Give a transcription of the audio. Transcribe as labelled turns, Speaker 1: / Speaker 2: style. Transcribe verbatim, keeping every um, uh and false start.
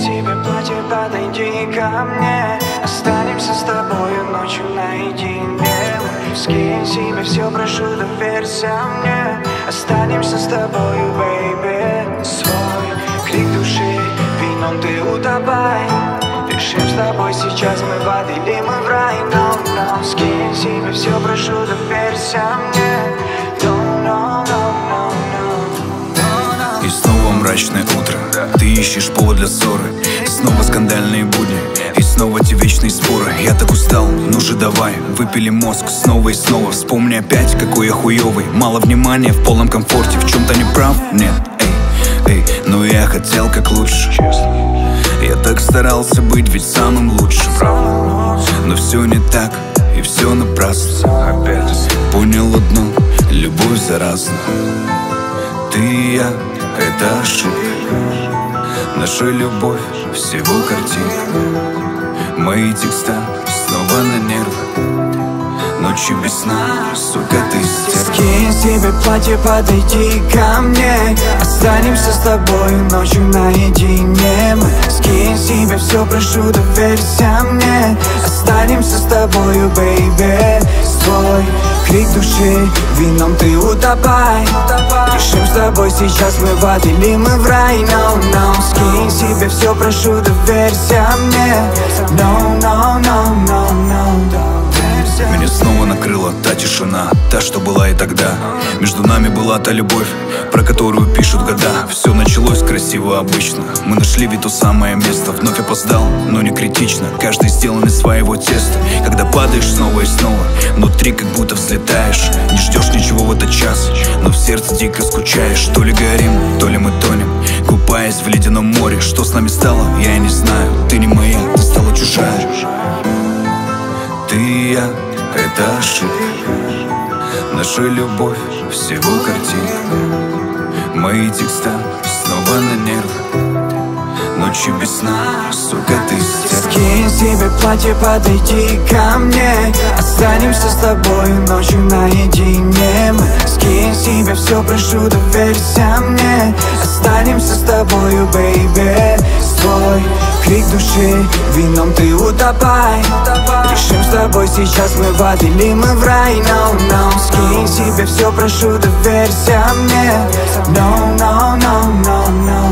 Speaker 1: себе платье, подойди ко мне. Останемся с тобою ночью наедине. Скинь себе все, прошу, доверься мне. Останемся с тобою, бэйби. Свой крик души вином ты утопай. Решим с тобой сейчас, мы в ад или мы в рай. No, no. Скинь себе все, прошу, доверься мне. No, no, no, no, no.
Speaker 2: И снова мрачное утро, ты ищешь повод для ссоры. Снова скандальные будни, и снова те вечные споры. Я так устал, ну же давай, выпили мозг снова и снова. Вспомни опять, какой я хуёвый. Мало внимания, в полном комфорте. В чем-то не прав? Нет, эй, эй. Но я хотел как лучше. Я так старался быть ведь самым лучшим. Но все не так, и все напрасно. Понял одно, любовь заразна. Ты и я, это ошибка. Наша любовь всего картинка. Мои текста снова на нервы. Ночи без сна, сука, ты стерва.
Speaker 1: Скинь себе платье, подойди ко мне. Останемся с тобой ночью наедине. Мы скинь себе все, прошу, доверься мне. Останемся с тобою, бэйби. Свой крик души вином ты утопай. Решим с тобой сейчас, мы в ад или мы в рай. No, no. Скинь себе все, прошу, доверься мне. No, no, no, no, no.
Speaker 2: Меня снова накрыла та тишина, та, что была и тогда. Между нами была та любовь, про которую пишут года. Все началось красиво обычно. Мы нашли ведь то самое место. Вновь опоздал, но не критично. Каждый сделан из своего теста. Когда падаешь снова и снова, внутри как будто взлетаешь. Не ждешь ничего в этот час, но в сердце дико скучаешь. То ли горим, то ли мы тонем, купаясь в ледяном море. Что с нами стало, я и не знаю. Ты не моя, ты стала чужая. Ты и я, это ошибка. Наша любовь всего картинка. Мои текста снова на нервы. Ночи без сна, сука, ты стерва.
Speaker 1: Скинь себе платье, подойди ко мне. Останемся с тобой ночью наедине. Мы скинь себе все, прошу, доверься мне. Останемся с тобою, бэйби. Свой крик души вином ты утопай. Решим с тобой сейчас, мы в ад или мы в рай. No, no. Скинь себе все, прошу, доверься мне. No, no, no, no, no.